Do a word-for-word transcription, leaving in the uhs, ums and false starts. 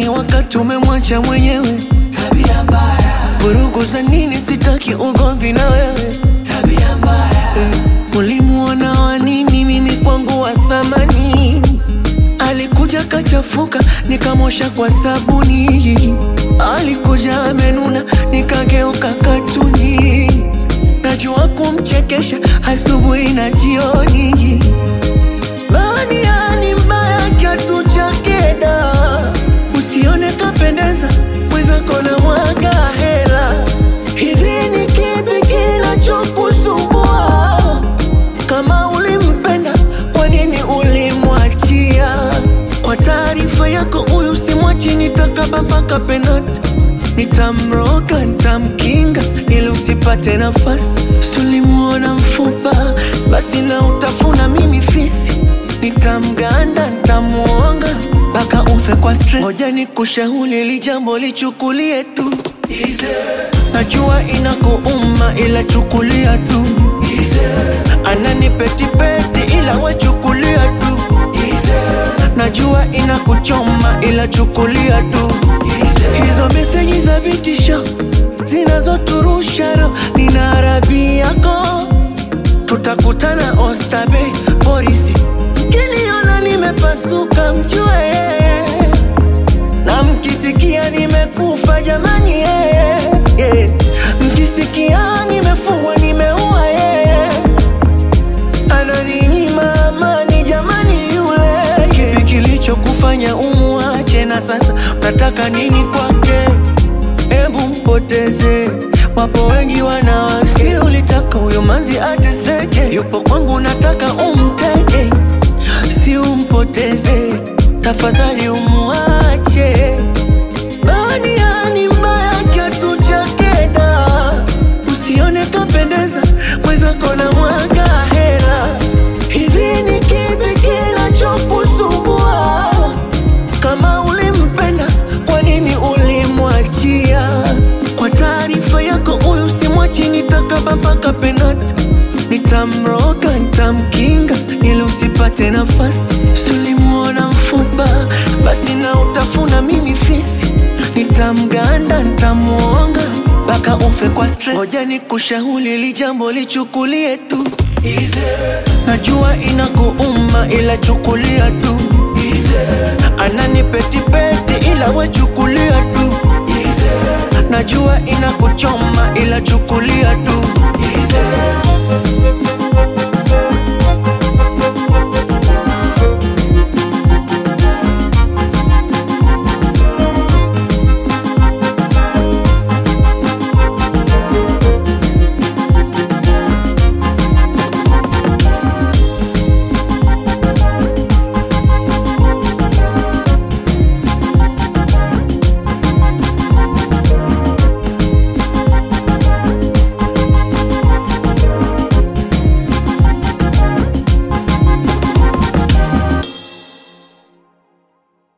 nini wakati umemwacha mwenyewe? Tabia mbaya. Vurugu za nini? Sitaki ugomvi na wewe. Tabia mbaya. mm. Ulimuona wa nini? Mimi kwangu wa thamani. Alikuja kachafuka, nikamosha kwa sabuni. Alikuja amenuna, nikageuka katuni. Najua kumchekesha asubuhi na jioni. Bania ni mbaya kiatu chake da. Usione kapendeza, mwenzako na mwaga hela. Hivi ni kipi kinachokusumbua? Kama ulimpenda, kwa nini ulimwachia? Kwa taarifa yako, huyu simwachi, nitakaba mpaka penalty. Nitamroga, nitamkinga ili usipate nafasi. Sulimuona mfupa, basi na utafuna mimi fisi. Nitamganda, nitamuonga mpaka ufe kwa stress. Ngoja nikushauri, li jambo lichukulie tu Easy. Najua inakuuma ila chukulia tu Easy. Ananipetipeti ila wachukulia tu Easy. Najua inakuchoma ila chukulia tu Easy. Hizo meseji za vitisho zinazoturusha roho, nina arabi yako. Tutakutana Oysterbay polisi. Mkiniona nimepasuka mjue, na mkisikia nimekufa jamani yeah, yeah. Mkisikia nimefungwa nimeua yeah. Ananinyima amani jamani yule yeah. Kipi kilichokufanya umuache na sasa unataka nini kwake? Ebu mpoteze, wapo wengi wanawake. Ulitaka huyo manzi ateseke, yupo kwangu nataka umteke. Si umpoteze, tafadhali umuache. Bania ni mbaya kiatu chake da. Usione kapendeza, mwenzako na mwaga hela. Hivi ni kipi kinachokusumbua? Kama ulimpenda, kwa nini ulimwachia? Kwa taarifa yako, huyu simwachi, nitakaba mpaka penalty. Nitamroga, nitamkinga ili usipate nafasi. Sulimuona mfupa, basi na utafuna mimi fisi. Nitamganda, nitamuonga mpaka ufe kwa stress. Ngoja nikushauri, li jambo lichukulie tu Easy. Najua inakuuma ila chukulia tu Easy. Ananipetipeti ila wachukulia tu Easy. Najua inakuchoma ila chukulia tu Easy.